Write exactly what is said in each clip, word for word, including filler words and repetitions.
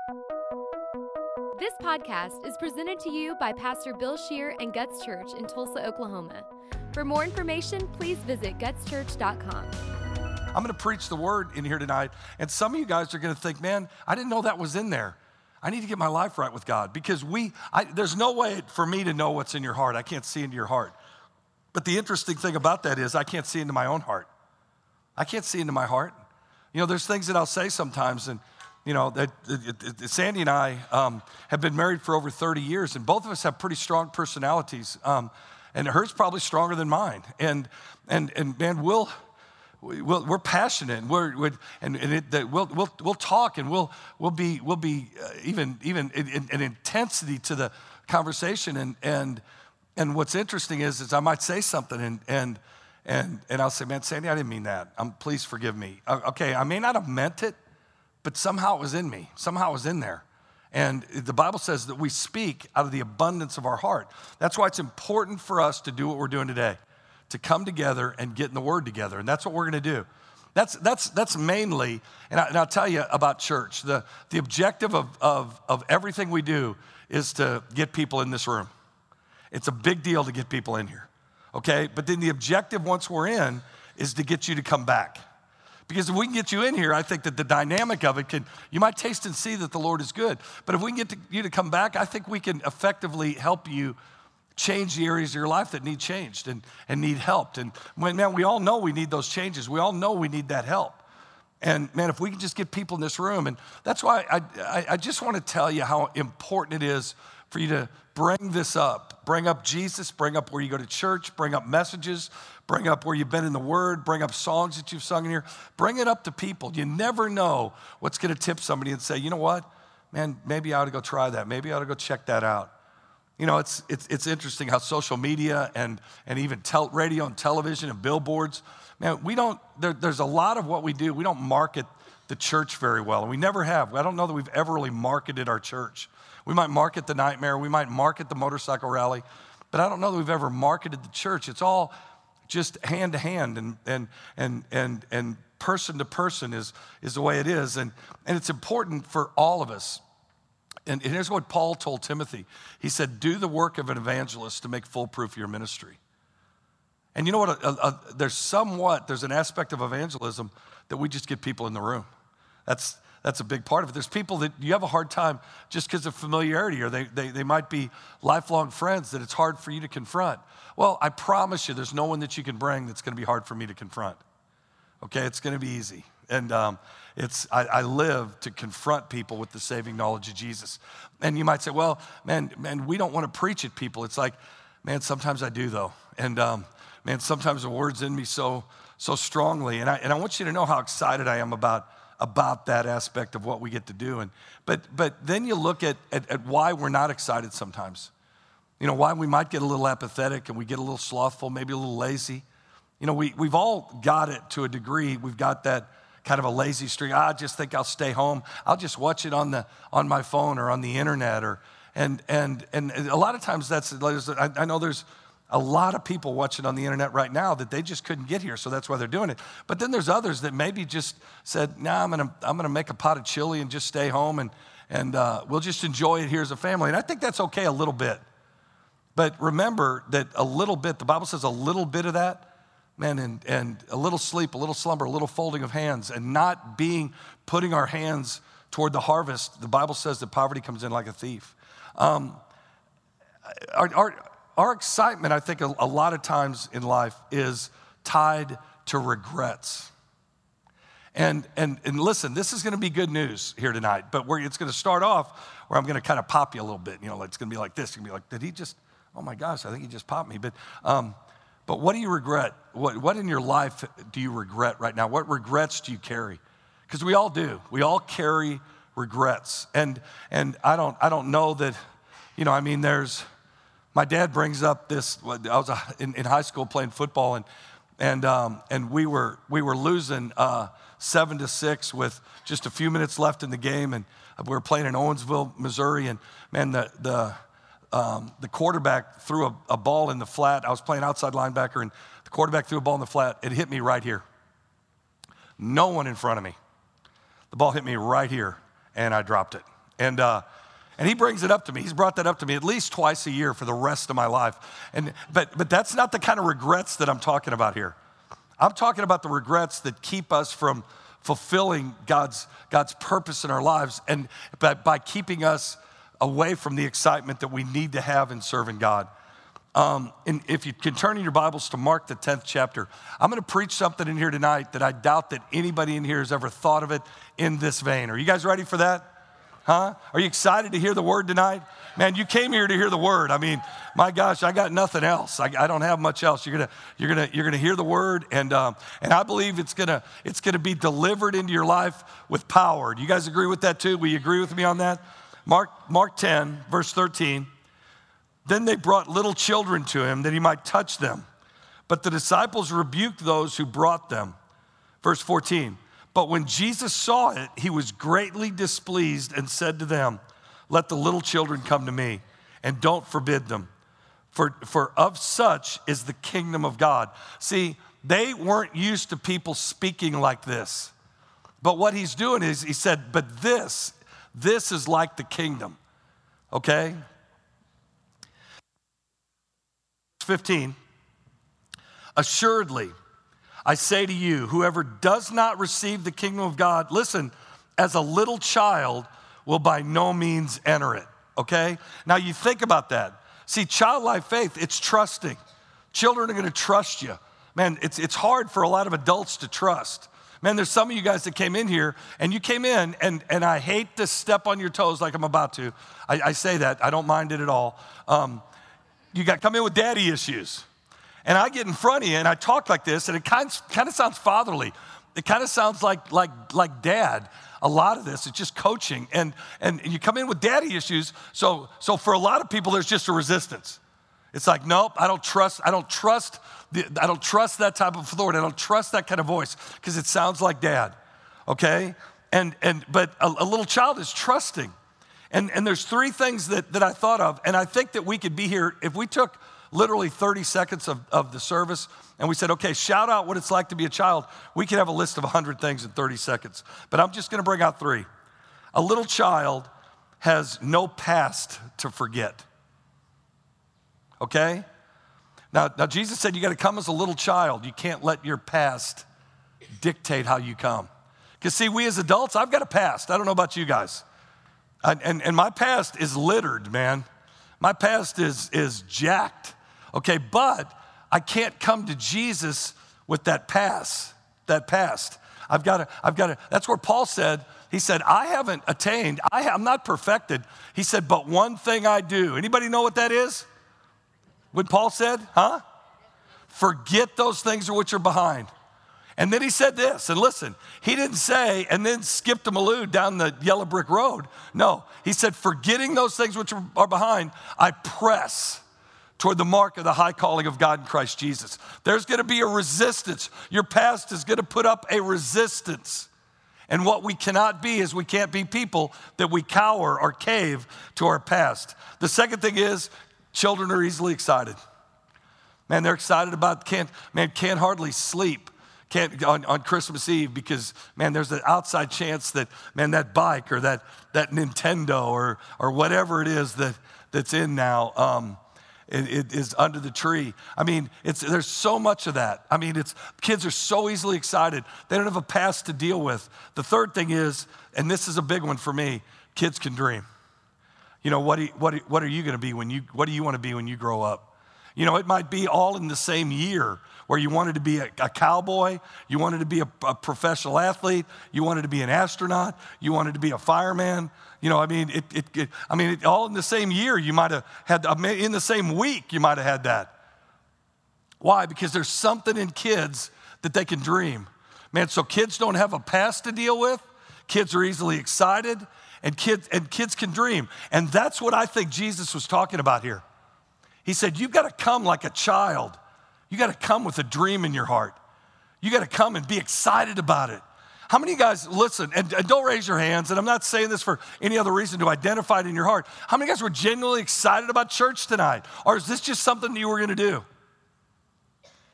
This podcast is presented to you by Pastor Bill Scheer and Guts Church in Tulsa, Oklahoma. For more information, please visit guts church dot com. I'm going to preach the word in here tonight, and some of you guys are going to think, man, I didn't know that was in there. I need to get my life right with God, because we, I, there's no way for me to know what's in your heart. I can't see into your heart. But the interesting thing about that is I can't see into my own heart. I can't see into my heart. You know, there's things that I'll say sometimes, and you know, that, that, that Sandy and I um, have been married for over thirty years, and both of us have pretty strong personalities, um, and hers probably stronger than mine. And and and man, we'll, we'll we're passionate, and we're, we're and, and it, that we'll we'll we'll talk, and we'll we'll be we'll be uh, even even in, in intensity to the conversation. And and and what's interesting is is I might say something, and and and and I'll say, man, Sandy, I didn't mean that. Um, please forgive me. Uh, okay, I may not have meant it, but somehow it was in me. Somehow it was in there. And the Bible says that we speak out of the abundance of our heart. That's why it's important for us to do what we're doing today, to come together and get in the Word together. And that's what we're going to do. That's that's that's mainly, and, I, and I'll tell you about church. The, the objective of, of, of everything we do is to get people in this room. It's a big deal to get people in here, okay? But then the objective once we're in is to get you to come back. Because if we can get you in here, I think that the dynamic of it can, you might taste and see that the Lord is good. But if we can get to, you to come back, I think we can effectively help you change the areas of your life that need changed and, and need helped. And when, man, we all know we need those changes. We all know we need that help. And man, if we can just get people in this room, and that's why I, I, I just want to tell you how important it is for you to bring this up. Bring up Jesus, bring up where you go to church, bring up messages, bring up where you've been in the Word, bring up songs that you've sung in here. Bring it up to people. You never know what's going to tip somebody and say, you know what, man, maybe I ought to go try that. Maybe I ought to go check that out. You know, it's it's it's interesting how social media and, and even tel- radio and television and billboards, man, we don't, there, there's a lot of what we do, we don't market the church very well, and we never have. I don't know that we've ever really marketed our church. We might market the Nightmare, we might market the motorcycle rally, but I don't know that we've ever marketed the church. It's all just hand to hand and and and and and person to person is is the way it is, and and it's important for all of us. And, and here's what Paul told Timothy. He said, "Do the work of an evangelist to make full proof of your ministry." And you know what? A, a, there's somewhat there's an aspect of evangelism that we just get people in the room. That's That's a big part of it. There's people that you have a hard time just because of familiarity, or they, they, they might be lifelong friends that it's hard for you to confront. Well, I promise you there's no one that you can bring that's going to be hard for me to confront. Okay, it's going to be easy. And um, it's I, I live to confront people with the saving knowledge of Jesus. And you might say, well, man, man, we don't want to preach at people. It's like, man, sometimes I do though. And um, man, sometimes the word's in me so so strongly. And I and I want you to know how excited I am about about that aspect of what we get to do. And but but then you look at, at, at why we're not excited sometimes. You know, why we might get a little apathetic and we get a little slothful, maybe a little lazy. You know, we, we've all got it to a degree. We've got that kind of a lazy streak. I just think I'll stay home. I'll just watch it on the on my phone or on the internet. Or and and and a lot of times that's, I, I know there's a lot of people watching on the internet right now that they just couldn't get here, so that's why they're doing it. But then there's others that maybe just said, nah, I'm gonna, I'm gonna make a pot of chili and just stay home, and, and uh, we'll just enjoy it here as a family. And I think that's okay a little bit. But remember that a little bit, the Bible says a little bit of that, man, and, and a little sleep, a little slumber, a little folding of hands, and not being, putting our hands toward the harvest. The Bible says that poverty comes in like a thief. Um, our, our, Our excitement, I think, a, a lot of times in life is tied to regrets. And and and listen, this is going to be good news here tonight, but where it's going to start off where I'm going to kind of pop you a little bit. You know, like it's going to be like this. It's going to be like, did he just, oh my gosh, I think he just popped me. But um, but what do you regret? What what in your life do you regret right now? What regrets do you carry? Because we all do. We all carry regrets. And and I don't I don't know that, you know, I mean, there's, my dad brings up this. I was in, in high school playing football, and and um, and we were we were losing uh, seven to six with just a few minutes left in the game, and we were playing in Owensville, Missouri, and man, the the um, the quarterback threw a, a ball in the flat. I was playing outside linebacker, and the quarterback threw a ball in the flat. It hit me right here. No one in front of me. The ball hit me right here, and I dropped it. And, uh, and he brings it up to me. He's brought that up to me at least twice a year for the rest of my life. And, but, but that's not the kind of regrets that I'm talking about here. I'm talking about the regrets that keep us from fulfilling God's, God's purpose in our lives, and by, by keeping us away from the excitement that we need to have in serving God. Um, and if you can turn in your Bibles to Mark, the tenth chapter, I'm going to preach something in here tonight that I doubt that anybody in here has ever thought of it in this vein. Are you guys ready for that? Huh? Are you excited to hear the word tonight? Man, you came here to hear the word. I mean, my gosh, I got nothing else. I, I don't have much else. You're gonna, you're gonna, you're gonna hear the word, and um, and I believe it's gonna, it's gonna be delivered into your life with power. Do you guys agree with that too? Will you agree with me on that? Mark, Mark ten, verse thirteen. Then they brought little children to him that he might touch them. But the disciples rebuked those who brought them. Verse fourteen, but when Jesus saw it, he was greatly displeased and said to them, let the little children come to me, and don't forbid them, for, for of such is the kingdom of God. See, they weren't used to people speaking like this. But what he's doing is, he said, but this, this is like the kingdom, okay? fifteen, assuredly, I say to you, whoever does not receive the kingdom of God, listen, as a little child will by no means enter it, okay? Now you think about that. See, childlike faith, it's trusting. Children are gonna trust you. Man, it's, it's hard for a lot of adults to trust. Man, there's some of you guys that came in here, and you came in, and, and I hate to step on your toes like I'm about to. I, I say that, I don't mind it at all. Um, you got come in with daddy issues. And I get in front of you and I talk like this, and it kind of, kind of sounds fatherly. It kind of sounds like, like, like dad. A lot of this is just coaching, and, and you come in with daddy issues. So, so for a lot of people, there's just a resistance. It's like, nope, I don't trust, I don't trust, the, I don't trust that type of authority. I don't trust that kind of voice because it sounds like dad, okay? And, and, but a, a little child is trusting. And, and there's three things that, that I thought of, and I think that we could be here if we took literally thirty seconds of, of the service, and we said, okay, shout out what it's like to be a child. We could have a list of one hundred things in thirty seconds, but I'm just gonna bring out three. A little child has no past to forget, okay? Now, now Jesus said you gotta come as a little child. You can't let your past dictate how you come. Because see, we as adults, I've got a past. I don't know about you guys. And, and, and my past is littered, man. My past is, is jacked. Okay, but I can't come to Jesus with that past, that past. I've got to, I've got to, that's where Paul said, he said, I haven't attained, I, I'm not perfected. He said, but one thing I do. Anybody know what that is? What Paul said, huh? Forget those things which are behind. And then he said this, and listen, he didn't say, and then skip to Malou down the yellow brick road. No, he said, forgetting those things which are behind, I press toward the mark of the high calling of God in Christ Jesus. There's gonna be a resistance. Your past is gonna put up a resistance. And what we cannot be is we can't be people that we cower or cave to our past. The second thing is, children are easily excited. Man, they're excited about, can't, man, can't hardly sleep. Can't, on, on Christmas Eve because, man, there's an outside chance that, man, that bike or that, that Nintendo or, or whatever it is that, that's in now um, it, it is under the tree. I mean, it's, there's so much of that. I mean, it's kids are so easily excited. They don't have a past to deal with. The third thing is, and this is a big one for me, kids can dream. You know, what, do you, what, what are you going to be when you, what do you want to be when you grow up? You know, it might be all in the same year where you wanted to be a, a cowboy, you wanted to be a, a professional athlete, you wanted to be an astronaut, you wanted to be a fireman. You know, I mean, it, it, it, I mean, it, all in the same year, you might have had, in the same week, you might have had that. Why? Because there's something in kids that they can dream. Man, so kids don't have a past to deal with, kids are easily excited, and kids, and kids can dream. And that's what I think Jesus was talking about here. He said, you've got to come like a child. You got to come with a dream in your heart. You got to come and be excited about it. How many of you guys, listen, and, and don't raise your hands, and I'm not saying this for any other reason to identify it in your heart. How many of you guys were genuinely excited about church tonight? Or is this just something that you were going to do?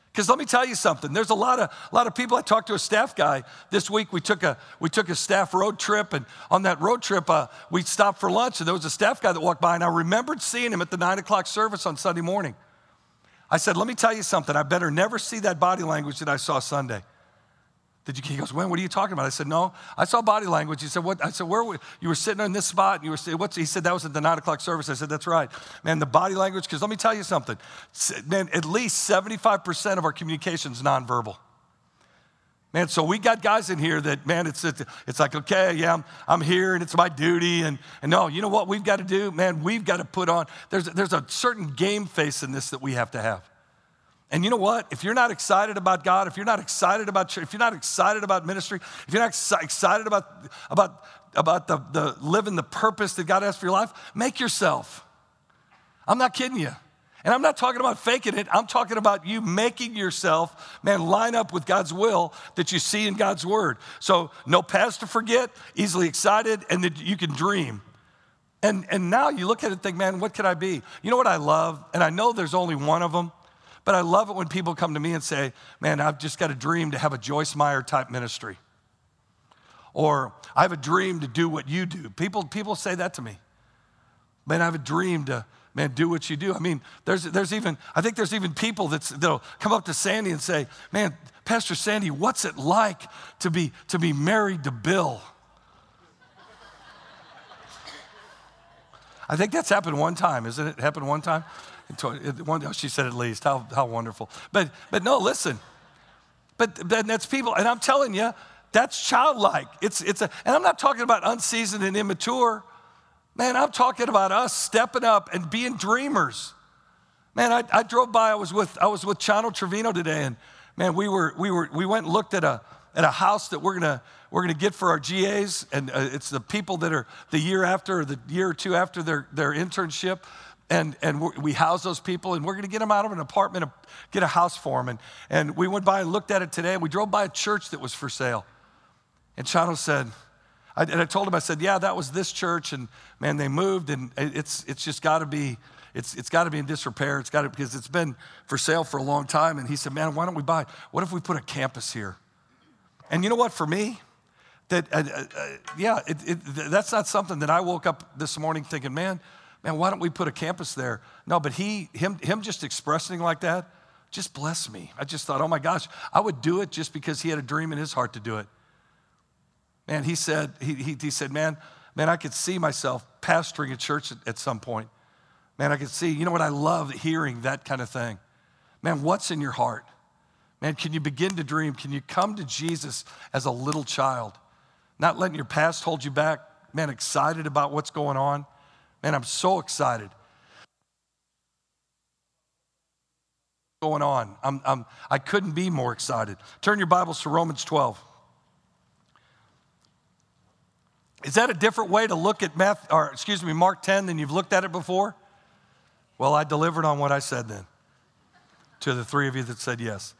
Because let me tell you something. There's a lot of a lot of people. I talked to a staff guy this week. We took a we took a staff road trip, and on that road trip, uh, we stopped for lunch. And there was a staff guy that walked by, and I remembered seeing him at the nine o'clock service on Sunday morning. I said, "Let me tell you something. I better never see that body language that I saw Sunday." Did you? He goes, "When? What are you talking about?" I said, "No, I saw body language." He said, "What?" I said, "Where were you? Were sitting in this spot, and you were what's?" He said, "That was at the nine o'clock service." I said, "That's right, man. The body language." Because let me tell you something, man. At least seventy-five percent of our communication is nonverbal. Man, so we got guys in here that, man, it's it's, it's like, okay, yeah, I'm, I'm here, and it's my duty, and and no, you know what we've got to do, man? We've got to put on. There's there's a certain game face in this that we have to have. And you know what? If you're not excited about God, if you're not excited about church, if you're not excited about ministry, if you're not ex- excited about, about, about the, the living the purpose that God has for your life, make yourself. I'm not kidding you. And I'm not talking about faking it. I'm talking about you making yourself, man, line up with God's will that you see in God's word. So no past to forget, easily excited, and that you can dream. And, and now you look at it and think, man, what could I be? You know what I love? And I know there's only one of them. But I love it when people come to me and say, man, I've just got a dream to have a Joyce Meyer type ministry. Or I have a dream to do what you do. People, people say that to me. Man, I have a dream to, man, do what you do. I mean, there's, there's even, I think there's even people that's, that'll come up to Sandy and say, man, Pastor Sandy, what's it like to be, to be married to Bill? I think that's happened one time, isn't it? It happened one time? She said at least. How, how wonderful. But, but no, listen. But, but that's people, and I'm telling you, that's childlike. It's, it's a, and I'm not talking about unseasoned and immature. Man, I'm talking about us stepping up and being dreamers. Man, I, I drove by. I was with I was with Chano Trevino today, and man, we were we were we went and looked at a at a house that we're gonna we're gonna get for our G As, and uh, it's the people that are the year after or the year or two after their their internship. And, and we house those people, and we're going to get them out of an apartment, get a house for them. And, and we went by and looked at it today, and we drove by a church that was for sale. And Chano said, I, and I told him, I said, yeah, that was this church, and man, they moved, and it's it's just got to be, it's it's got to be in disrepair. It's got to, because it's been for sale for a long time. And he said, man, why don't we buy? What if we put a campus here? And you know what? For me, that uh, uh, yeah, it, it, that's not something that I woke up this morning thinking, man. Man, why don't we put a campus there? No, but he, him, him just expressing like that, just blessed me. I just thought, oh my gosh, I would do it just because he had a dream in his heart to do it. Man, he said, he, he, he said, man, man, I could see myself pastoring a church at, at some point. Man, I could see, you know what, I love hearing that kind of thing. Man, what's in your heart? Man, can you begin to dream? Can you come to Jesus as a little child? Not letting your past hold you back. Man, excited about what's going on. Man, I'm so excited. Going on. I'm, I'm, I couldn't be more excited. Turn your Bibles to Romans twelve. Is that a different way to look at Math, or excuse me, Mark ten than you've looked at it before? Well, I delivered on what I said then to the three of you that said yes.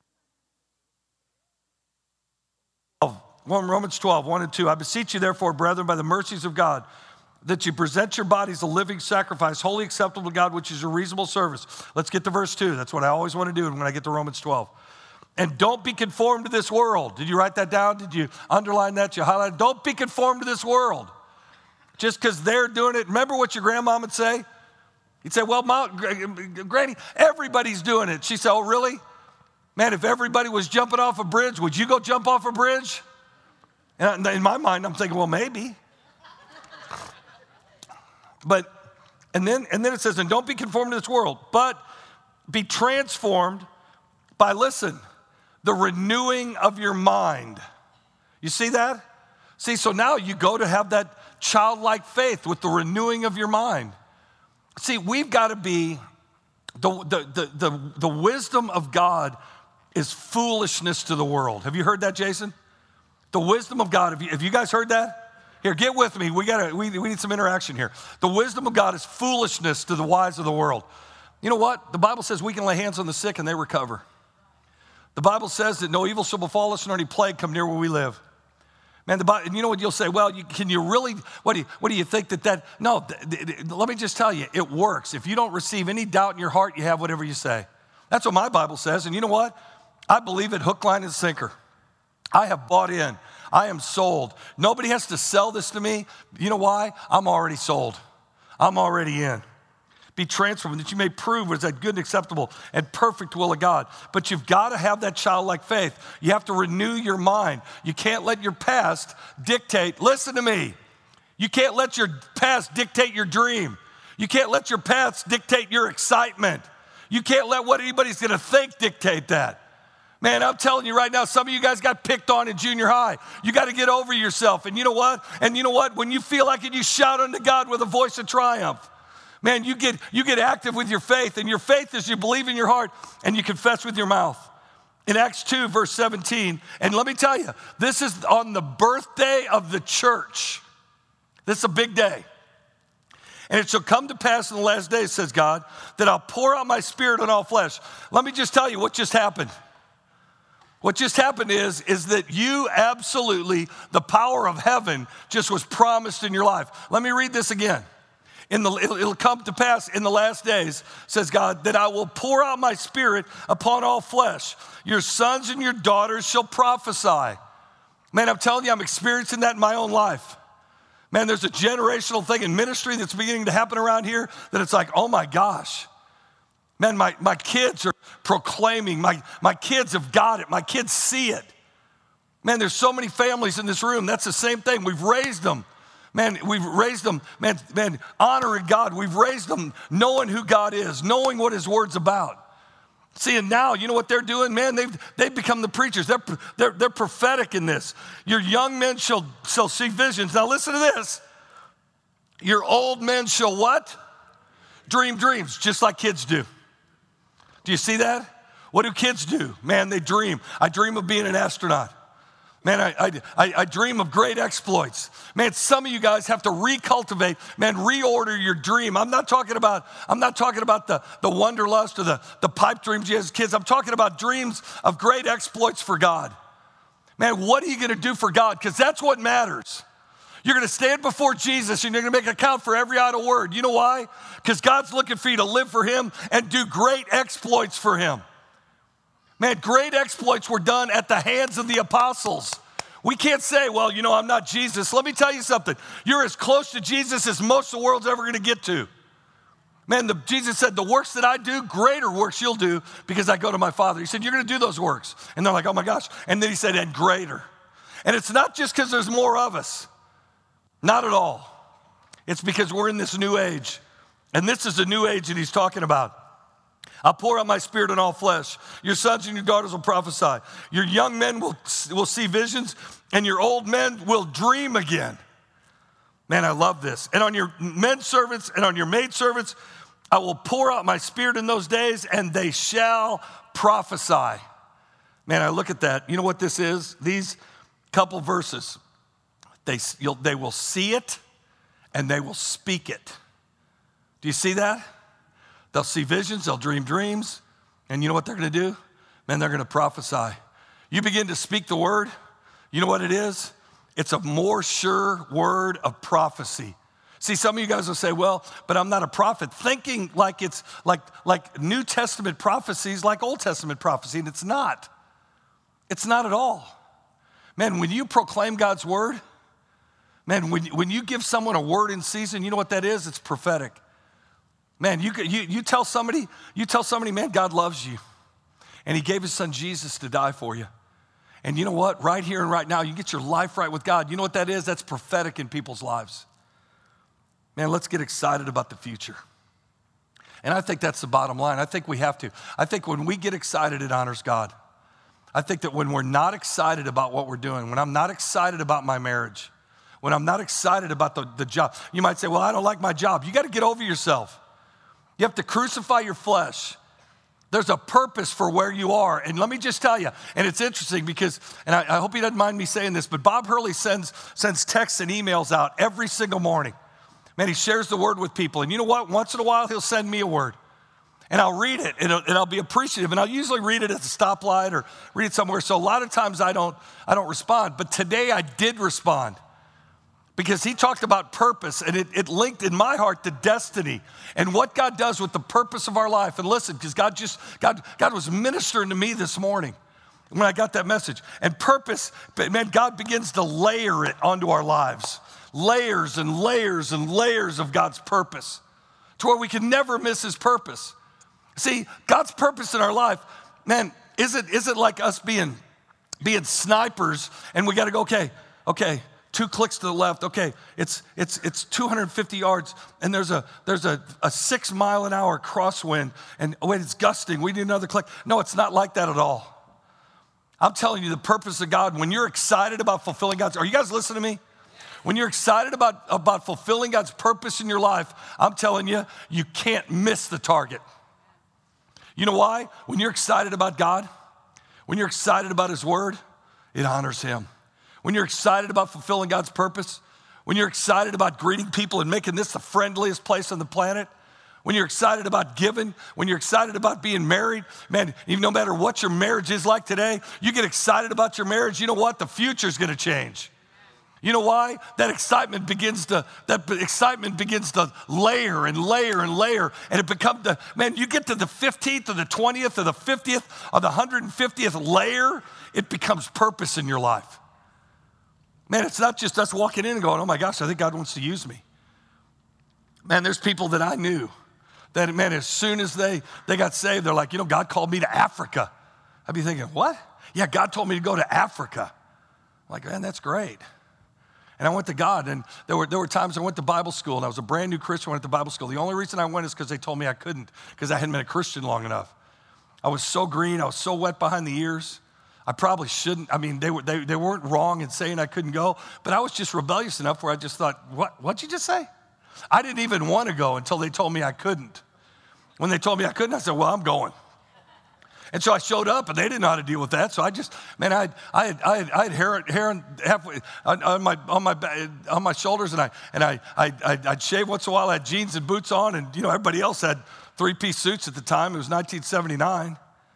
Romans twelve, one and two. I beseech you, therefore, brethren, by the mercies of God, that you present your bodies a living sacrifice, wholly acceptable to God, which is your reasonable service. Let's get to verse two. That's what I always want to do when I get to Romans twelve. And don't be conformed to this world. Did you write that down? Did you underline that? Did you highlight it? Don't be conformed to this world. Just because they're doing it. Remember what your grandma would say? You'd say, well, Mom, Granny, everybody's doing it. She'd say, oh, really? Man, if everybody was jumping off a bridge, would you go jump off a bridge? And in my mind, I'm thinking, well, maybe. But, and then, and then it says, and don't be conformed to this world, but be transformed by, listen, the renewing of your mind. You see that? See, so now you go to have that childlike faith with the renewing of your mind. See, we've got to be, the, the, the, the, the wisdom of God is foolishness to the world. Have you heard that, Jason? The wisdom of God, have you, have you guys heard that? Here, get with me. We gotta. We, we need some interaction here. The wisdom of God is foolishness to the wise of the world. You know what? The Bible says we can lay hands on the sick and they recover. The Bible says that no evil shall befall us nor any plague come near where we live. Man, the Bible, and you know what you'll say? Well, you, can you really, what do you, what do you think that that, no, th- th- th- let me just tell you, it works. If you don't receive any doubt in your heart, you have whatever you say. That's what my Bible says. And you know what? I believe it hook, line, and sinker. I have bought in. I am sold. Nobody has to sell this to me. You know why? I'm already sold. I'm already in. Be transformed, that you may prove what is that good and acceptable and perfect will of God. But you've got to have that childlike faith. You have to renew your mind. You can't let your past dictate. Listen to me. You can't let your past dictate your dream. You can't let your past dictate your excitement. You can't let what anybody's going to think dictate that. Man, I'm telling you right now, some of you guys got picked on in junior high. You got to get over yourself. And you know what? And you know what? When you feel like it, you shout unto God with a voice of triumph. Man, you get, you get active with your faith, and your faith is you believe in your heart and you confess with your mouth. In Acts two, verse seventeen, and let me tell you, this is on the birthday of the church. This is a big day. And it shall come to pass in the last days, says God, that I'll pour out my spirit on all flesh. Let me just tell you what just happened. What just happened is, is that you absolutely, the power of heaven just was promised in your life. Let me read this again. In the, it'll, it'll come to pass in the last days, says God, that I will pour out my spirit upon all flesh. Your sons and your daughters shall prophesy. Man, I'm telling you, I'm experiencing that in my own life. Man, there's a generational thing in ministry that's beginning to happen around here that it's like, oh my gosh. Man, my, my kids are proclaiming. My, my kids have got it. My kids see it. Man, there's so many families in this room. That's the same thing. We've raised them. Man, we've raised them, man, man, honoring God. We've raised them knowing who God is, knowing what his word's about. See, and now, you know what they're doing? Man, they've, they've become the preachers. They're, they're, they're prophetic in this. Your young men shall, shall see visions. Now listen to this. Your old men shall what? Dream dreams, just like kids do. Do you see that? What do kids do? Man, they dream. I dream of being an astronaut. Man, I, I, I dream of great exploits. Man, some of you guys have to recultivate, man, reorder your dream. I'm not talking about, I'm not talking about the, the wanderlust or the, the pipe dreams you have as kids. I'm talking about dreams of great exploits for God. Man, what are you going to do for God? Because that's what matters. You're going to stand before Jesus and you're going to make account for every idle word. You know why? Because God's looking for you to live for him and do great exploits for him. Man, great exploits were done at the hands of the apostles. We can't say, well, you know, I'm not Jesus. Let me tell you something. You're as close to Jesus as most of the world's ever going to get to. Man, the, Jesus said, the works that I do, greater works you'll do because I go to my Father. He said, you're going to do those works. And they're like, oh my gosh. And then he said, and greater. And it's not just because there's more of us. Not at all. It's because we're in this new age. And this is a new age that he's talking about. I'll pour out my spirit on all flesh. Your sons and your daughters will prophesy. Your young men will, will see visions, and your old men will dream again. Man, I love this. And on your men servants and on your maid servants, I will pour out my spirit in those days, and they shall prophesy. Man, I look at that. You know what this is? These couple verses, they, you'll, they will see it, and they will speak it. Do you see that? They'll see visions, they'll dream dreams, and you know what they're going to do? Man, they're going to prophesy. You begin to speak the word, you know what it is? It's a more sure word of prophecy. See, some of you guys will say, well, but I'm not a prophet, thinking like it's like, like New Testament prophecies, like Old Testament prophecy, and it's not. It's not at all. Man, when you proclaim God's word, man, when, when you give someone a word in season, you know what that is? It's prophetic. Man, you, you, you tell somebody, you tell somebody, man, God loves you. And he gave his son Jesus to die for you. And you know what? Right here and right now, you get your life right with God. You know what that is? That's prophetic in people's lives. Man, let's get excited about the future. And I think that's the bottom line. I think we have to. I think when we get excited, it honors God. I think that when we're not excited about what we're doing, when I'm not excited about my marriage, when I'm not excited about the, the job, you might say, well, I don't like my job. You got to get over yourself. You have to crucify your flesh. There's a purpose for where you are. And let me just tell you, and it's interesting because, and I, I hope he doesn't mind me saying this, but Bob Hurley sends, sends texts and emails out every single morning. Man, he shares the word with people. And you know what? Once in a while, he'll send me a word. And I'll read it, and, and I'll be appreciative. And I'll usually read it at the stoplight or read it somewhere. So a lot of times I don't, I don't respond. But today I did respond. because he talked about purpose, and it, it linked in my heart to destiny and what God does with the purpose of our life. And listen, because God just, God, God was ministering to me this morning when I got that message. And purpose, man, God begins to layer it onto our lives. Layers and layers and layers of God's purpose to where we can never miss his purpose. See, God's purpose in our life, man, isn't, isn't like us being, being snipers and we got to go, okay, okay, two clicks to the left. Okay, it's it's it's two hundred fifty yards, and there's a there's a, a six mile an hour crosswind, and oh wait, it's gusting. We need another click. No, it's not like that at all. I'm telling you, the purpose of God. When you're excited about fulfilling God's, are you guys listening to me? When you're excited about about fulfilling God's purpose in your life, I'm telling you, you can't miss the target. You know why? When you're excited about God, when you're excited about His Word, it honors Him. When you're excited about fulfilling God's purpose, when you're excited about greeting people and making this the friendliest place on the planet, when you're excited about giving, when you're excited about being married, man, even no matter what your marriage is like today, you get excited about your marriage, you know what? The future's gonna change. You know why? That excitement begins to, that excitement begins to layer and layer and layer, and it becomes the, man, you get to the fifteenth or the twentieth or the fiftieth or the one hundred fiftieth layer, it becomes purpose in your life. Man, it's not just us walking in and going, oh my gosh, I think God wants to use me. Man, there's people that I knew that, man, as soon as they, they got saved, they're like, you know, God called me to Africa. I'd be thinking, what? Yeah, God told me to go to Africa. I'm like, man, that's great. And I went to God, and there were, there were times I went to Bible school, and I was a brand new Christian, went to Bible school. The only reason I went is because they told me I couldn't, because I hadn't been a Christian long enough. I was so green, I was so wet behind the ears. I probably shouldn't. I mean, they, were, they, they weren't wrong in saying I couldn't go, but I was just rebellious enough where I just thought, what, what'd you just say? I didn't even want to go until they told me I couldn't. When they told me I couldn't, I said, well, I'm going. And so I showed up, and they didn't know how to deal with that. So I just, man, I had, I had, I had, I had hair, hair halfway on, on my, on my, on my shoulders, and I, and I, I, I'd shave once in a while. I had jeans and boots on, and you know, everybody else had three-piece suits at the time. It was nineteen seventy-nine.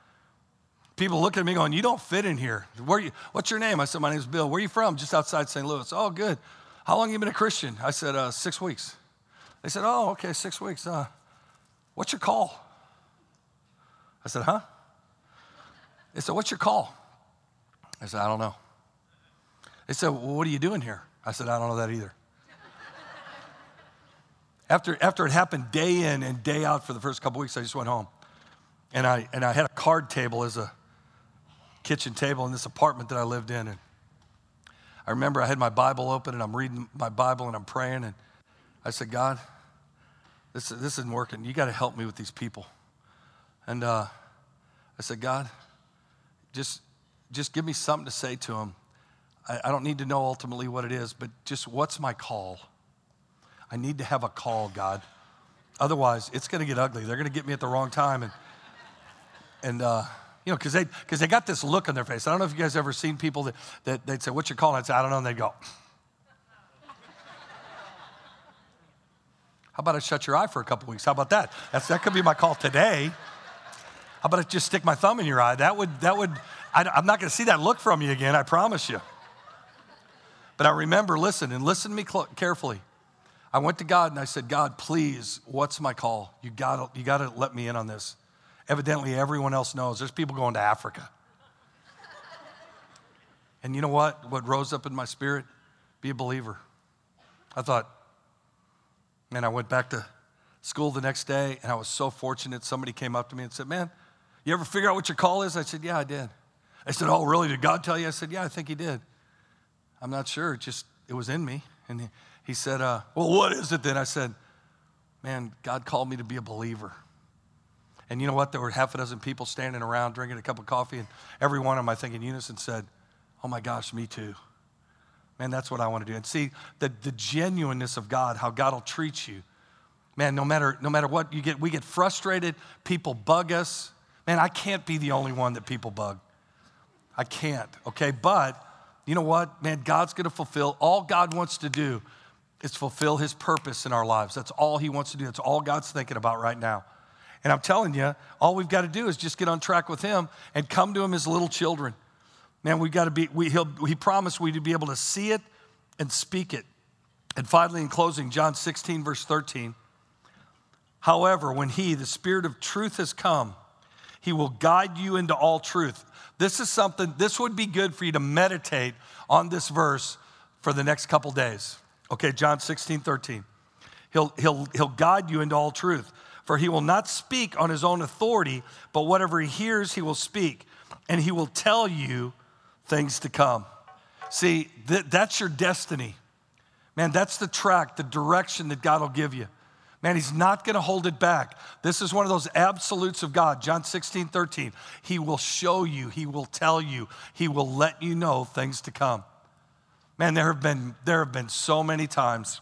People look at me going, you don't fit in here. Where you, what's your name? I said, my name's Bill. Where are you from? Just outside Saint Louis. Oh, good. How long have you been a Christian? I said, uh, six weeks. They said, oh, okay, six weeks. Uh, what's your call? I said, huh? They said, what's your call? I said, I don't know. They said, well, what are you doing here? I said, I don't know that either. after, after it happened day in and day out for the first couple weeks, I just went home. And I, and I had a card table as a kitchen table in this apartment that I lived in. And I remember I had my Bible open, and I'm reading my Bible, and I'm praying. And I said, God, this, this isn't working. You got to help me with these people. And uh, I said, God, just, just give me something to say to them. I, I don't need to know ultimately what it is, but just what's my call? I need to have a call, God. Otherwise, it's going to get ugly. They're going to get me at the wrong time. And, and uh, you know, because they, because they got this look on their face. I don't know if you guys ever seen people that, that they'd say, what's your call? And I'd say, I don't know. And they'd go. How about I shut your eye for a couple weeks? How about that? That's, that could be my call today. How about I just stick my thumb in your eye? That would, that would, I, I'm not going to see that look from you again, I promise you. But I remember, listen, and listen to me cl- carefully. I went to God and I said, God, please, what's my call? You gotta, you gotta let me in on this. Evidently, everyone else knows. There's people going to Africa. And you know what? What rose up in my spirit? Be a believer. I thought, man, I went back to school the next day, and I was so fortunate. Somebody came up to me and said, man, you ever figure out what your call is? I said, yeah, I did. I said, oh, really? Did God tell you? I said, yeah, I think He did. I'm not sure. It just, it was in me. And he, he said, uh, well, what is it then? I said, man, God called me to be a believer. And you know what? There were half a dozen people standing around drinking a cup of coffee, and every one of them, I think, in unison said, oh my gosh, me too. Man, that's what I want to do. And see, the, the genuineness of God, how God will treat you. Man, no matter, no matter what you get, we get frustrated. People bug us. Man, I can't be the only one that people bug. I can't, okay? But you know what? Man, God's going to fulfill. All God wants to do is fulfill His purpose in our lives. That's all He wants to do. That's all God's thinking about right now. And I'm telling you, all we've got to do is just get on track with Him and come to Him as little children. Man, we've got to be, we, he'll, He promised we'd be able to see it and speak it. And finally, in closing, John sixteen, verse thirteen. However, when he, the Spirit of truth, has come, he will guide you into all truth. This is something, this would be good for you to meditate on this verse for the next couple days. Okay, John sixteen, thirteen. He'll, he'll, he'll guide you into all truth. For he will not speak on his own authority, but whatever he hears, he will speak. And he will tell you things to come. See, th- that's your destiny. Man, that's the track, the direction that God will give you. Man, he's not going to hold it back. This is one of those absolutes of God. John sixteen, thirteen. He will show you. He will tell you. He will let you know things to come. Man, there have been, there have been so many times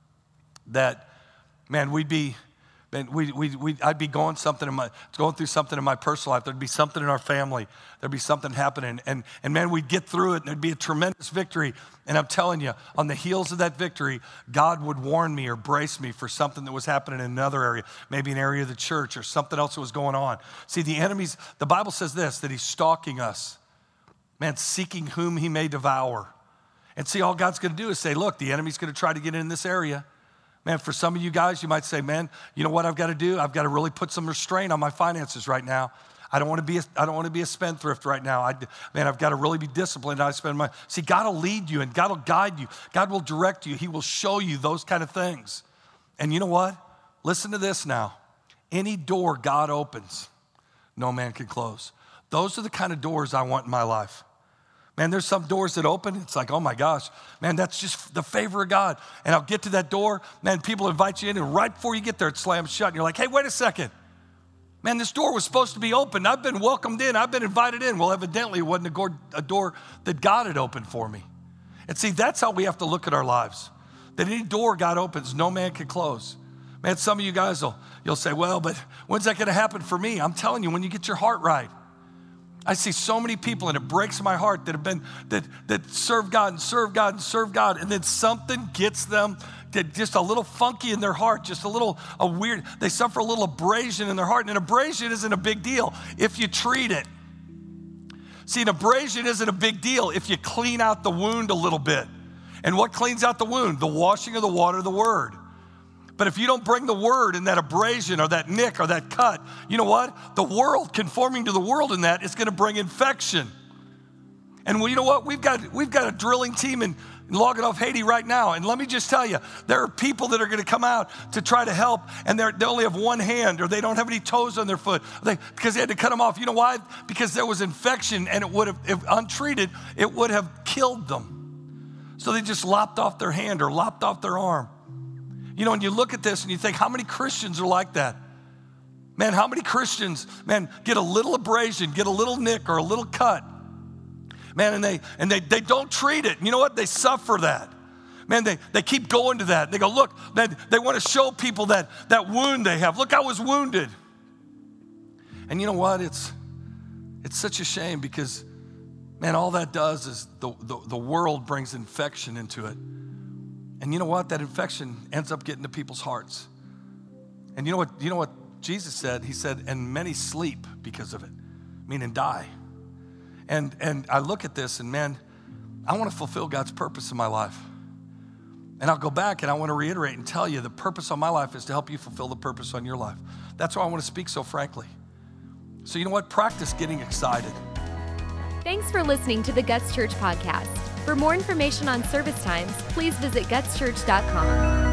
that, man, we'd be, man, we, we, we, I'd be going something in my, going through something in my personal life. There'd be something in our family. There'd be something happening. And, and man, we'd get through it and there'd be a tremendous victory. And I'm telling you, on the heels of that victory, God would warn me or brace me for something that was happening in another area, maybe an area of the church or something else that was going on. See, the enemy's, the Bible says this, that he's stalking us. Man, seeking whom he may devour. And see, all God's going to do is say, look, the enemy's going to try to get in this area. Man, for some of you guys, you might say, man, you know what I've got to do? I've got to really put some restraint on my finances right now. I don't want to be a, I don't want to be a spendthrift right now. I, man, I've got to really be disciplined. I spend my, see, God will lead you and God will guide you. God will direct you. He will show you those kind of things. And you know what? Listen to this now. Any door God opens, no man can close. Those are the kind of doors I want in my life. Man, there's some doors that open. It's like, oh my gosh, man, that's just the favor of God. And I'll get to that door. Man, people invite you in, and right before you get there, it slams shut. And you're like, hey, wait a second. Man, this door was supposed to be open. I've been welcomed in. I've been invited in. Well, evidently, it wasn't a door that God had opened for me. And see, that's how we have to look at our lives. That any door God opens, no man can close. Man, some of you guys will you'll say, well, but when's that going to happen for me? I'm telling you, when you get your heart right. I see so many people, and it breaks my heart, that have been, that, that serve God and serve God and serve God, and then something gets them that just a little funky in their heart, just a little a weird, they suffer a little abrasion in their heart, and an abrasion isn't a big deal if you treat it. See, an abrasion isn't a big deal if you clean out the wound a little bit. And what cleans out the wound? The washing of the water of the word. But if you don't bring the word in that abrasion or that nick or that cut, you know what? The world, conforming to the world in that, is going to bring infection. And well, you know what? We've got, we've got a drilling team in Longanoff, Haiti right now. And let me just tell you, there are people that are going to come out to try to help, and they only have one hand, or they don't have any toes on their foot they, because they had to cut them off. You know why? Because there was infection, and it would have, if untreated, it would have killed them. So they just lopped off their hand or lopped off their arm. You know, and you look at this and you think, how many Christians are like that? Man, how many Christians, man, get a little abrasion, get a little nick or a little cut. Man, and they and they they don't treat it. You know what? They suffer that. Man, they, they keep going to that. They go, look, man, they want to show people that, that wound they have. Look, I was wounded. And you know what? It's it's such a shame because, man, all that does is the, the, the world brings infection into it. And you know what? That infection ends up getting to people's hearts. And you know what? You know what Jesus said? He said, and many sleep because of it, meaning die. And and I look at this and man, I want to fulfill God's purpose in my life. And I'll go back and I want to reiterate and tell you the purpose of my life is to help you fulfill the purpose on your life. That's why I want to speak so frankly. So you know what? Practice getting excited. Thanks for listening to the Guts Church podcast. For more information on service times, please visit guts church dot com.